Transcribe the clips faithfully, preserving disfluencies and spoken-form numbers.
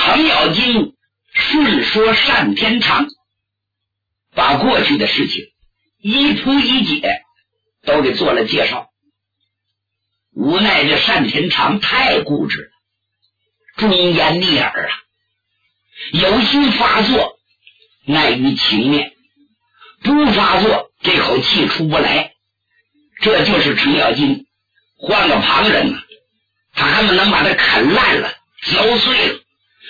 程咬金顺说单天长，把过去的事情一图一解都给做了介绍。无奈这单天长太固执了，忠言逆耳啊，有心发作耐于情面，不发作这口气出不来。这就是程咬金，换个旁人啊，他还不能把他啃烂了嚼碎了。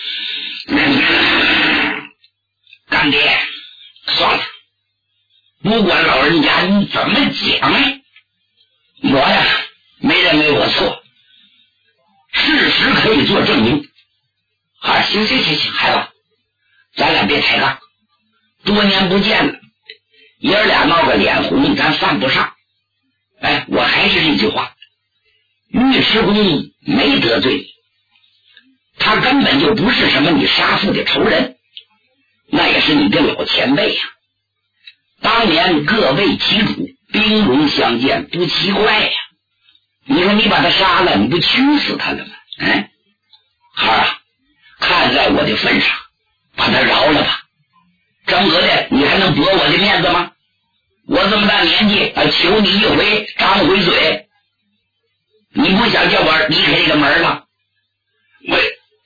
干爹算了，不管老人家你怎么讲，我呀没认为我错，事实可以做证明。啊，行行行行，孩子，咱俩别抬杠，多年不见了，爷儿俩闹个脸红咱犯不上。哎，我还是这句话，尉迟恭没得罪你，他根本就不是什么你杀父的仇人，那也是你的老前辈呀、啊。当年各为其主，兵戎相见，不奇怪呀、啊。你说你把他杀了，你不屈死他了吗？嗯，孩儿啊，看在我的份上，把他饶了吧。张格的，你还能驳我的面子吗？我这么大年纪，啊，求你一回，张回嘴。你不想叫我离开这个门了？我，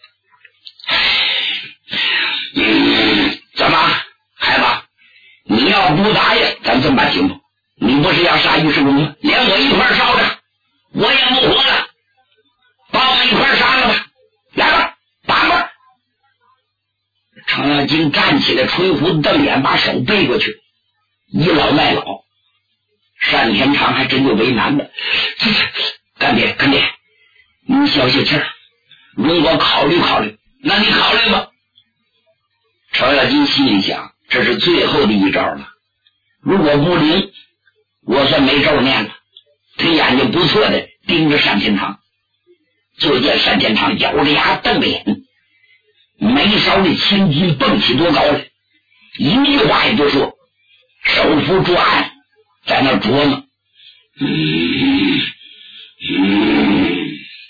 嗯，怎么，孩子，你要不答应，咱这么办行不？你不是要杀尉迟恭吗？连我一块烧着，我也不活了，把我们一块杀了吧！来吧，打吧！程咬金站起来，吹胡子瞪眼，把手背过去。倚老卖老，单天长还真就为难了。干爹干爹，你消消气儿，容我考虑考虑。那你考虑吧。程咬金心里想，这是最后的一招了，如果不灵，我算没咒念了。他眼睛不错的盯着单天长，就见单天长咬着牙瞪着眼，眉梢的青筋蹦起多高来，一句话也不说，手扶桌案，在那琢磨。嗯嗯，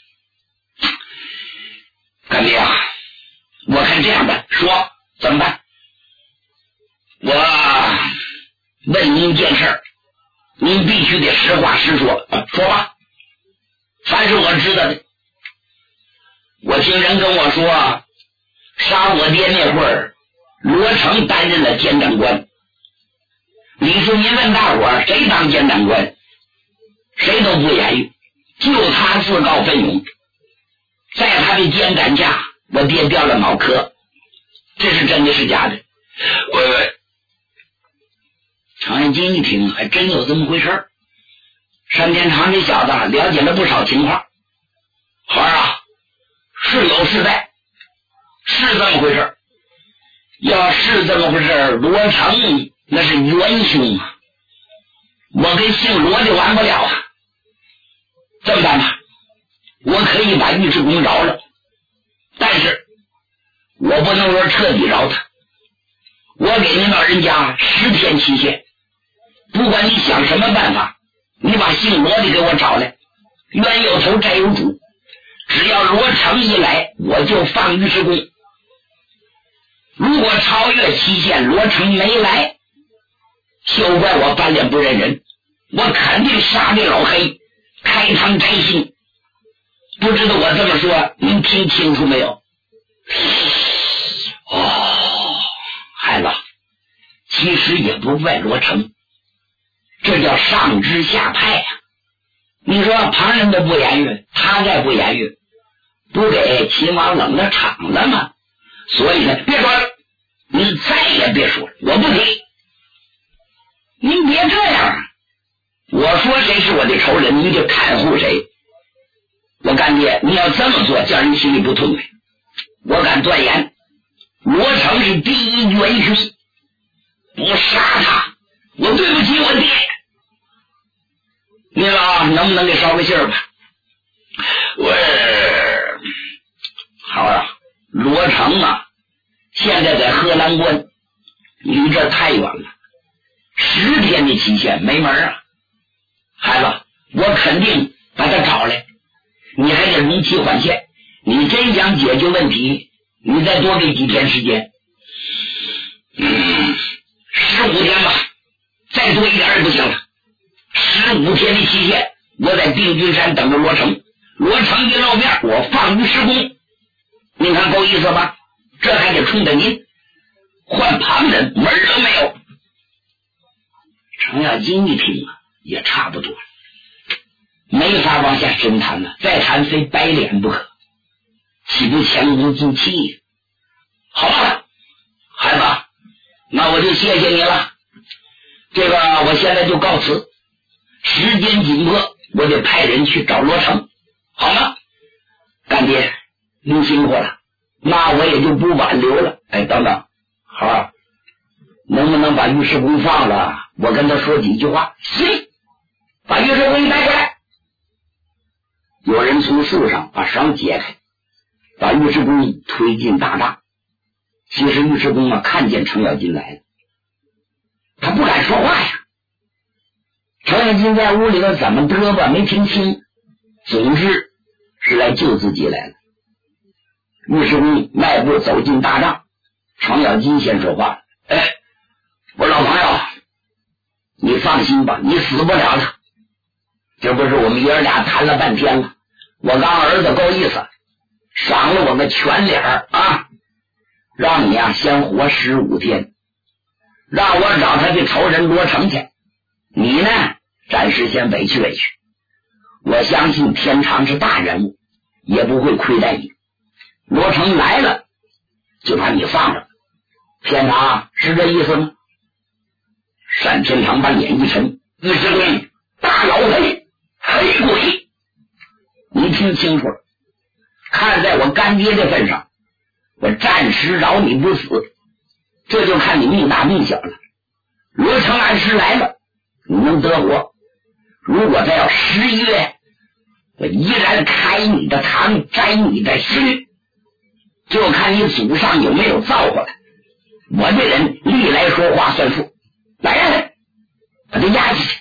干爹啊，我看这样的，说怎么办？我问您件事，您必须得实话实说，说吧。凡是我知道的，我听人跟我说，杀我爹那会儿，罗成担任了监斩官。李叔，您问大伙儿谁当监斩官，谁都不言语，就他自告奋勇。在他的监斩下，我爹掉了脑壳，这是真的是假的？我程咬金一听，还真有这么回事。单天长这小子了解了不少情况，孩儿啊，是有是在，是这么回事。要是这么回事，罗成那是元凶啊，我跟姓罗的完不了啊。这么办吧，我可以把尉迟恭饶了，但是我不能说彻底饶他，我给您老人家十天期限，不管你想什么办法，你把姓罗的给我找来，冤有头债有主，只要罗成一来，我就放尉迟恭。如果超越期限，罗成没来，休怪我翻脸不认人，我肯定杀这老黑，开膛摘心。不知道我这么说您听清楚没有？哦，孩子，其实也不怪罗成，这叫上知下派啊。你说旁人都不言语，他再不言语，不给秦王冷了场了吗？所以呢，别说了，你再也别说了，我不提。您别这样啊！我说谁是我的仇人，你就看护谁。我干爹，你要这么做，叫人心里不痛快。我敢断言，罗成是第一元凶，不杀他，我对不起我爹。你老能不能给捎个信儿吧？我好啊，罗成啊，现在在贺兰关，离这太远了，十天的期限没门啊！孩子，我肯定把他找来，你还得如期还县。你真想解决问题， 你再多给几天时间。嗯，十五天吧，再多一点也不行了。十五天的期限，我在定军山等着罗成，罗成一露面，我放于施公。您看够意思吧？这还得冲着您换旁人，门儿都没有。程咬金一听啊，也差不多了，没法往下深谈了，再谈非白脸不可，岂不前功尽弃？好了，孩子，那我就谢谢你了。这个我现在就告辞，时间紧迫，我得派人去找罗成，好吗？干爹，您辛苦了，那我也就不挽留了。哎，等等，好，能不能把尉迟恭放了？我跟他说几句话。行，把尉迟恭带过来。有人从树上把绳解开，把尉迟恭推进大帐。其实尉迟恭啊，看见程咬金来了，他不敢说话呀。程咬金在屋里头怎么嘚吧没听清，总之是来救自己来了。尉迟恭迈步走进大帐，程咬金先说话：哎，我老朋友，你放心吧，你死不了的。这不是我们爷儿俩谈了半天了，我刚儿子够意思，赏了我个全脸啊，让你啊先活十五天，让我找他的仇人罗成去，你呢暂时先委屈委屈。我相信天长是大人物，也不会亏待你。罗成来了就把你放着。天长是这意思吗？单天长把脸一沉：尉迟恭，大老黑，黑鬼，你听清楚了，看在我干爹的份上，我暂时饶你不死，这就看你命大命小了。罗成按时来了，你能得活；如果再要十一月，我依然开你的膛，摘你的须，就看你祖上有没有造过来。我这人历来说话算数，来呀，把他押进去。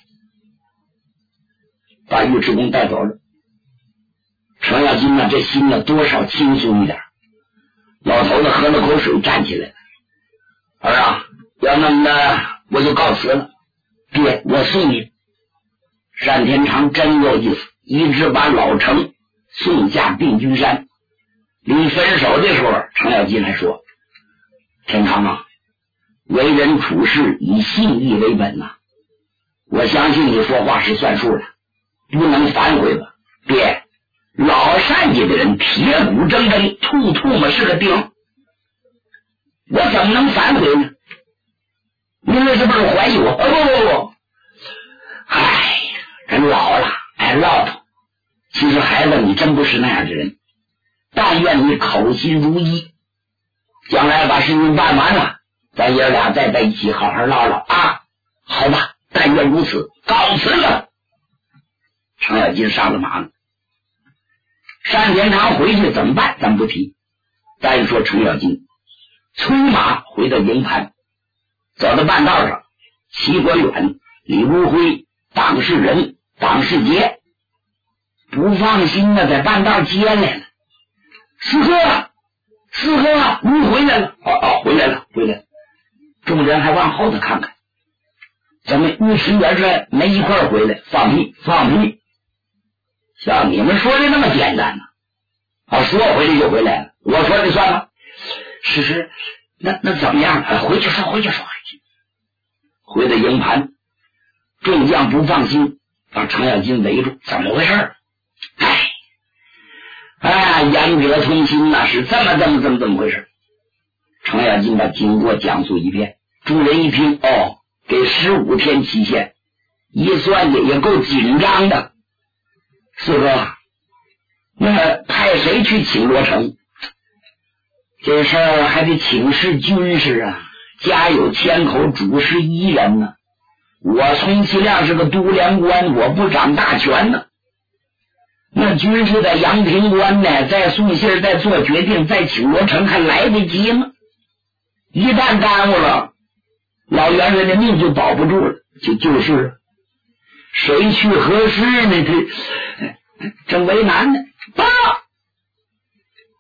把尉迟恭带走了。程咬金呢，这心呢多少轻松一点。老头子喝了口水，站起来了。儿啊，要那么的，我就告辞了。爹，我送你。单天长真有意思，一直把老程送下定军山。临分手的时候，程咬金还说：天长啊，为人处事以信义为本呐、啊，我相信你说话是算数的，不能反悔吧。爹，老单家的人铁骨铮铮，吐吐沫是个钉，我怎么能反悔呢？您这是不是怀疑我？哦不不不，哎，人老了爱唠叨。其实孩子，你真不是那样的人，但愿你口心如一，将来把事情办完了，咱爷俩再在一起好好唠唠啊！好吧，但愿如此，告辞了。程咬金上了马了。单天长回去怎么办？咱不提。单说程咬金催马回到营盘，走到半道上，齐国远、李如辉、党世仁、党世杰不放心的在半道接来了。四哥，四哥，您回来了！哦哦，回来了，回来了。众人还往后头看看，怎么尉迟元帅没一块回来？放屁，放屁！像你们说的那么简单呢？啊，说回来就回来了，我说的算吗？是是，那那怎么样？啊、回去说，回去说。回到营盘，众将不放心，把程咬金围住，怎么回事？哎，哎，言者通心呐，是这么这么这么这么回事。程咬金把经过讲述一遍，众人一听，哦，给十五天期限，一算也也够紧张的。四哥，那派谁去请罗成？这事儿还得请示军师啊，家有千口，主事一人呢、啊。我充其量是个督粮官，我不掌大权呢。那军师在阳平关呢，再送信，再做决定，再请罗成，还来得及吗？一旦耽误了，老元帅的命就保不住了，就就是谁去何时呢？这真为难呢。报，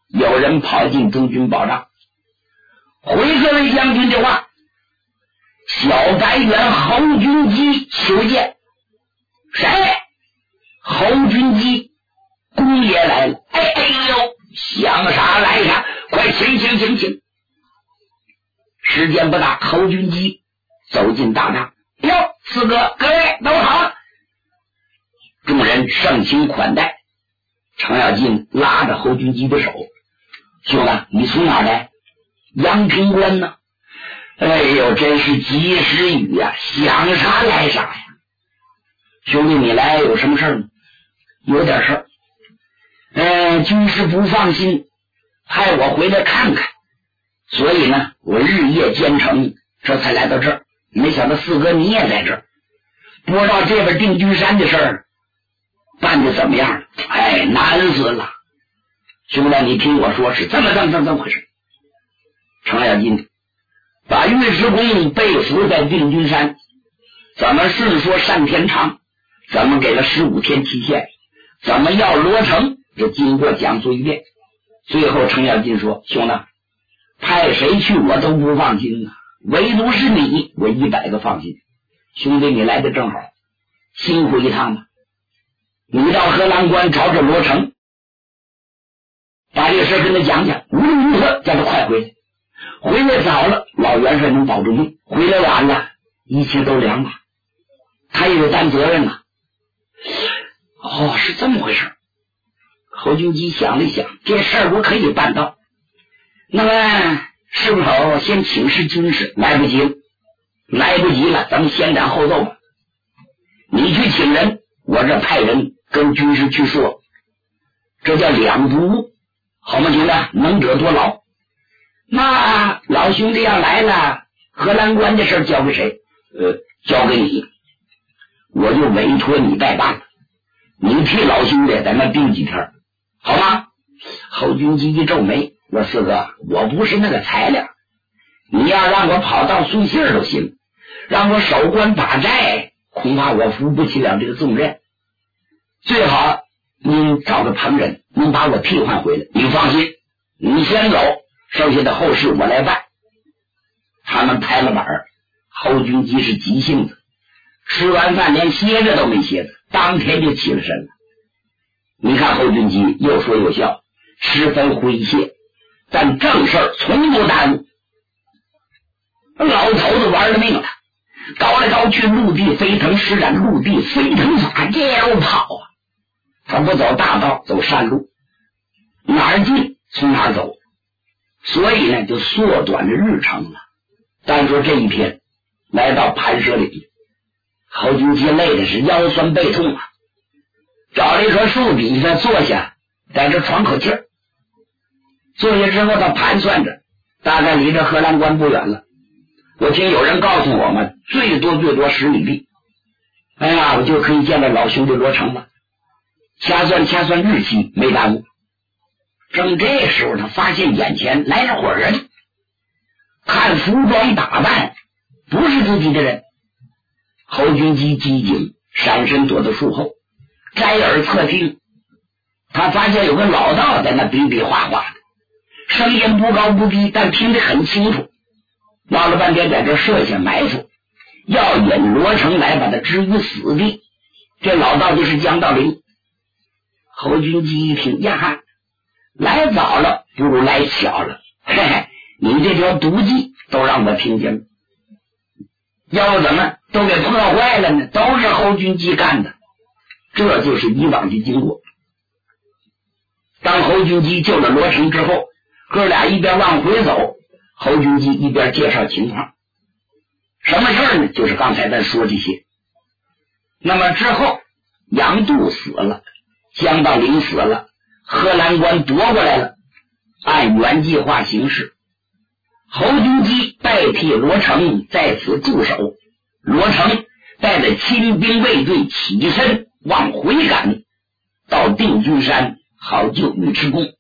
有人跑进中军报账，回各位将军的话，小白猿侯军基求见。谁？侯军基，公爷来了。哎哎呦，想啥来啥，快请请请请。时间不大，侯军基走进大帐。哟，四哥，各位都好。众人盛情款待。程咬金拉着侯军基的手，兄弟，你从哪儿来？阳平关呢？哎呦，真是及时雨呀、啊，想啥来啥呀。兄弟，你来有什么事儿吗？有点事儿。呃，军师不放心，派我回来看看，所以呢，我日夜兼程，这才来到这儿。没想到四哥你也在这儿，不知道这边定军山的事儿办的怎么样？哎，难死了。兄弟，你听我说，是这么这么这么这么回事。程咬金把尉迟恭被俘在定军山，怎么顺说单天长，怎么给了十五天期限，怎么要罗成，这经过讲述一遍。最后程咬金说，兄弟，派谁去我都不放心啊，唯独是你，我一百个放心。兄弟，你来的正好，辛苦一趟吧。你到荷兰关找找罗成，把这事跟他讲讲，无论如何叫他快回来。回来早了，老元帅能保住命；回来晚了，一切都凉了。他也有担责任啊。哦，是这么回事。侯军基想了想，这事儿我可以办到。那么是不是先请示军师？来不及了，来不及了，咱们先斩后奏吧。你去请人，我这派人跟军师去说，这叫两不误，好吗？兄弟，能者多劳。那老兄弟要来了，荷兰关的事交给谁？呃，交给你，我就委托你代办了。你替老兄弟在那盯几天，好吗？侯军基一皱眉，我四哥，我不是那个材料，你要让我跑到送信都行，让我守关打寨，恐怕我负不起了这个重任。最好您找个旁人能把我替换回来。你放心，你先走，剩下的后事我来办。他们拍了板儿，侯军基是急性子，吃完饭连歇着都没歇着，当天就起了身了。你看侯军基又说又笑，十分诙谐，但正事儿从不耽误。老头子玩了命了，高来高去，陆地飞腾，施展陆地飞腾法，这又跑啊！他不走大道，走山路，哪儿近从哪儿走，所以呢就缩短了日程了。单说这一天来到盘蛇岭，侯军基累的是腰酸背痛啊，找了一棵树底下坐下，在这喘口气儿。坐下之后他盘算着，大概离这荷兰关不远了。我听有人告诉我们，最多最多十里地，哎呀，我就可以见到老兄弟罗成了。掐算掐算日期，没耽误。正这时候他发现眼前来了伙人，看服装打扮不是自己的人。侯军基机警，闪身躲到树后，摘耳侧听，他发现有个老道在那比比划划的，声音不高不低，但听得很清楚。闹了半天在这设下埋伏，要引罗成来把他置于死地。这老道就是江道陵。侯军基一听呀，来早了不如来巧了，嘿嘿，你这条毒计都让我听见了，要不怎么都给破坏了呢？都是侯军基干的。这就是以往的经过。当侯军基救了罗成之后，哥俩一边往回走，侯军基一边介绍情况。什么事儿呢？就是刚才咱说这些。那么之后杨度死了，江道陵死了，荷兰关夺过来了，按原计划行事。侯军基代替罗成在此驻守，罗成带着亲兵卫队起身往回赶，到定军山好救尉迟恭。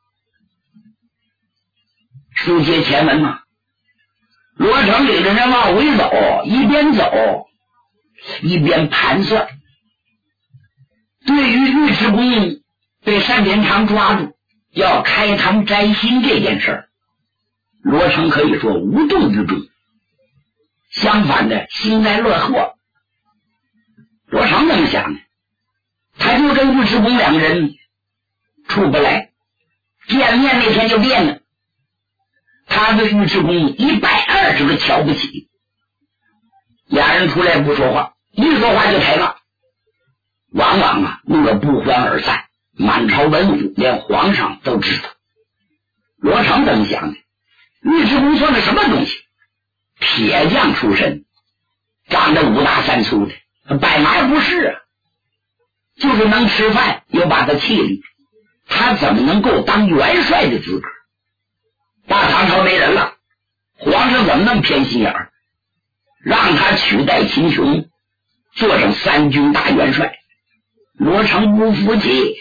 书接前文嘛，罗成领着人往回走，一边走一边盘算。对于尉迟恭被单田长抓住， 要开堂摘心这件事儿，罗成可以说无动于衷，相反的幸灾乐祸。罗成怎么想呢？他就跟尉迟恭两个人处不来，见面那天就变了。他对尉迟恭一百二十个瞧不起，俩人出来不说话，一说话就抬杠，往往啊弄得不欢而散，满朝文武连皇上都知道。罗成怎么想的？尉迟恭算个什么东西？铁匠出身，长得五大三粗的，百马不是啊，就是能吃饭又把他气力，他怎么能够当元帅的资格？大唐朝没人了，皇上怎么那么偏心眼儿，让他取代秦琼做成三军大元帅？罗成不服气，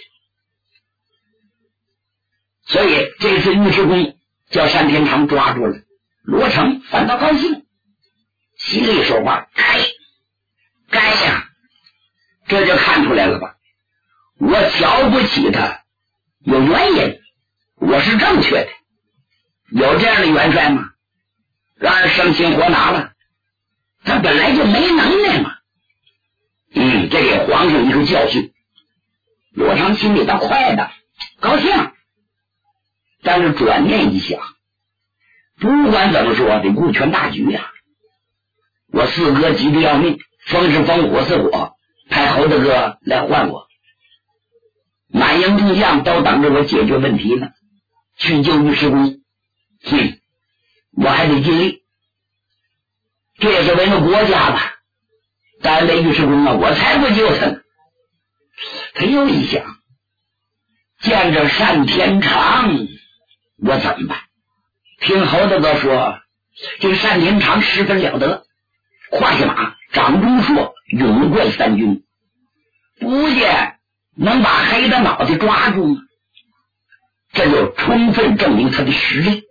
所以这次尉迟恭叫单天长抓住了，罗成反倒高兴，心里说话该该呀，这就看出来了吧？我瞧不起他有原因，我是正确的。有这样的元帅吗？让人生擒活拿了，他本来就没能耐嘛。嗯，这给皇上一个教训。罗成心里倒快的高兴，但是转念一想，不管怎么说得顾全大局呀、啊。我四哥急得要命，风是风火是火，派侯大哥来换我，满营众将都等着我解决问题呢，去救尉迟恭。哼，我还得尽力，这也是为了国家吧。单为尉迟恭啊，我才不救他呢。他又一想，见着单天长我怎么办？听侯大哥说这个单天长十分了得，胯下马掌中硕，勇冠三军，不见能把黑的脑袋抓住吗？这就充分证明他的实力。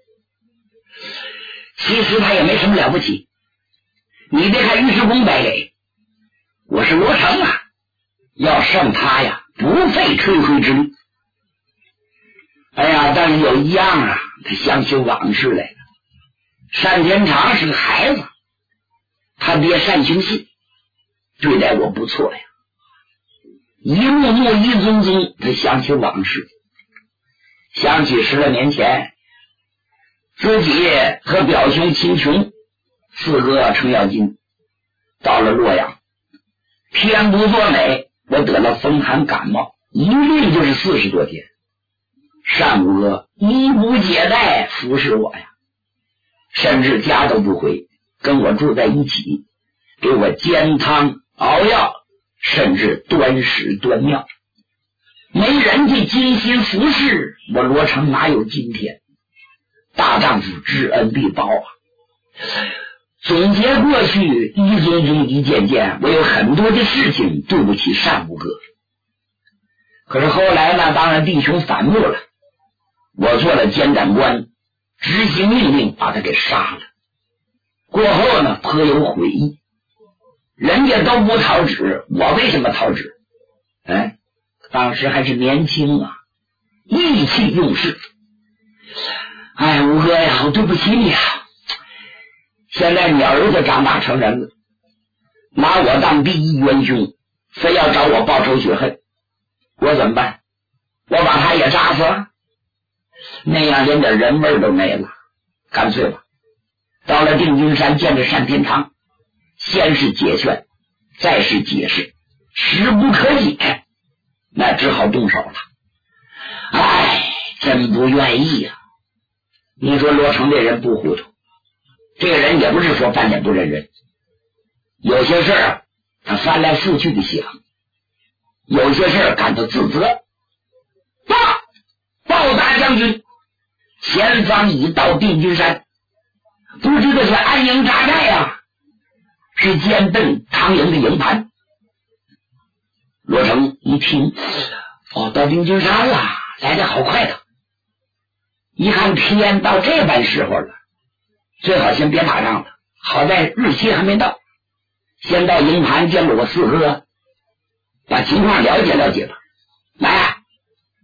其实他也没什么了不起，你别看尉迟恭败给，我是罗成啊，要胜他呀不费吹灰之力。哎呀，但是有一样啊，他想起往事来了。单天长是个孩子，他爹单雄信对待我不错呀，一幕幕一宗宗，他想起往事，想起十来年前自己和表兄秦琼四哥程咬金到了洛阳，天不作美，我得了风寒感冒，一病就是四十多天。单五哥衣不解带服侍我呀，甚至家都不回，跟我住在一起，给我煎汤熬药，甚至端屎端尿。没人家精心服侍我，罗成哪有今天？大丈夫知恩必报啊！总结过去一宗宗一件件，我有很多的事情对不起单五哥。可是后来呢，当然弟兄反目了，我做了监斩官，执行命令把他给杀了。过后呢，颇有悔意，人家都不讨纸，我为什么讨纸？哎，当时还是年轻啊，意气用事。哎，五哥呀，我对不起你啊！现在你儿子长大成人了，拿我当第一元凶，非要找我报仇雪恨，我怎么办？我把他也炸死了，那样连点人味都没了。干脆吧，到了定军山见着单天长，先是解劝，再是解释，实不可解，那只好动手了。哎，真不愿意呀、啊！你说罗成这人不糊涂，这个人也不是说翻脸不认人，有些事儿他翻来覆去的想，有些事儿感到自责。报报大将军，前方已到定军山，不知这是安营扎寨啊，是监奔唐营的营盘。罗成一听，哦，到定军山了，来得好快的。一看天到这般时候了，最好先别打仗了，好在日期还没到，先到营盘见了我四哥，把情况了解了解吧。来，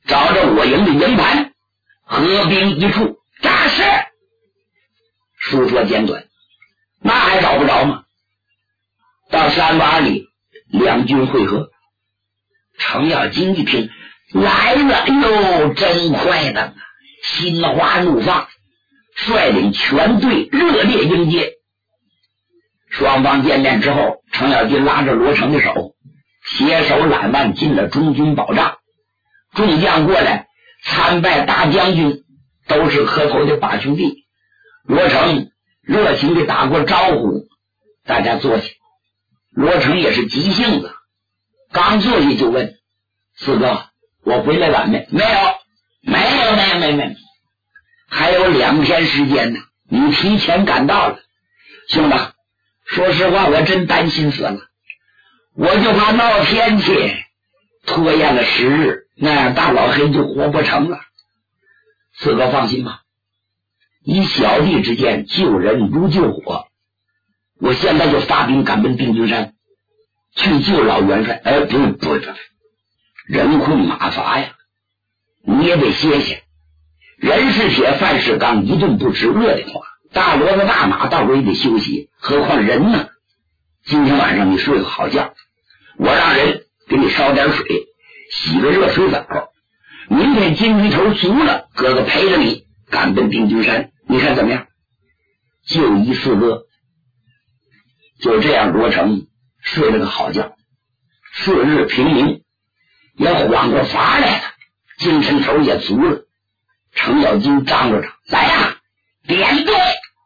找着我营的营盘，合兵一处，扎实。书说简短，那还找不着吗？到山洼里，两军会合。程咬金一听来了，哟，真快的，心花怒放，率领全队热烈迎接。双方见面之后，程咬金拉着罗成的手，携手揽腕进了中军保障。众将过来参拜大将军，都是磕头的把兄弟。罗成热情地打过招呼，大家坐下。罗成也是急性子，刚坐下就问：四哥，我回来晚没？没有，没有，没有，没有，没有，还有两天时间呢，你提前赶到了。兄弟，说实话，我真担心死了，我就怕闹天气，拖延了十日，那样大老黑就活不成了。四哥放心吧，以小弟之见，救人如救火，我现在就发兵赶奔定军山，去救老元帅。哎，不不不，人困马乏呀，你也得歇歇。人是铁，饭是钢，一顿不吃饿的话，大骡子大马到时候也得休息，何况人呢？今天晚上你睡个好觉，我让人给你烧点水，洗个热水澡，明天金鱼头足了，哥哥陪着你赶奔定军山，你看怎么样？就一四哥。就这样，罗成睡了个好觉，次日平明也缓过乏来了，精神头也足了。程咬金张罗着来呀、啊，点队。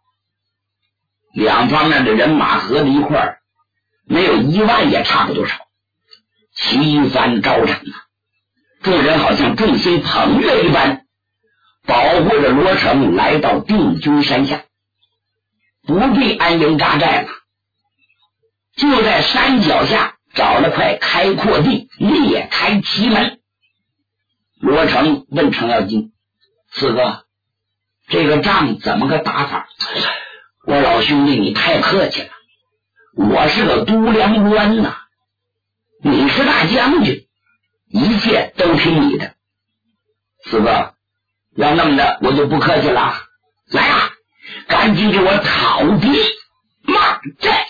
两方面的人马合在一块儿，没有一万也差不多少，旗帆招展啊！众人好像众星捧月一般，保护着罗成来到定军山下，不必安营扎寨了，就在山脚下找了块开阔地，裂开旗门。罗成问程咬金：四哥，这个仗怎么个打法？我老兄弟，你太客气了，我是个都梁官呐、啊，你是大将军，一切都听你的。四哥，要那么的，我就不客气了。来啊，赶紧给我讨敌骂战！